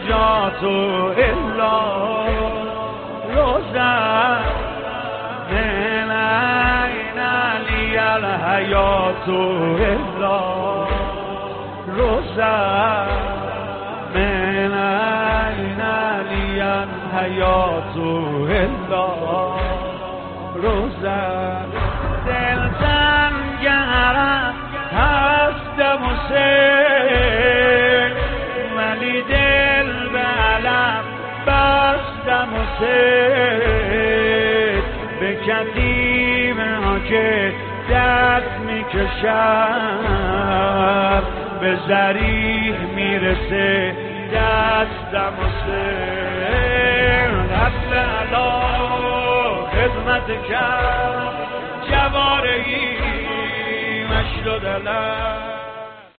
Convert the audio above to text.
النجات الا روزا من این علی الحیات الا روزا من این علی الحیات الا روزا دل زنگرم هستم و سر ولی دل به علم بستم و سر به کتیب ها که دست میکشم به ذریح میرسه دستم و سر دست علا خدمت کرد جوارهی مشل و دلم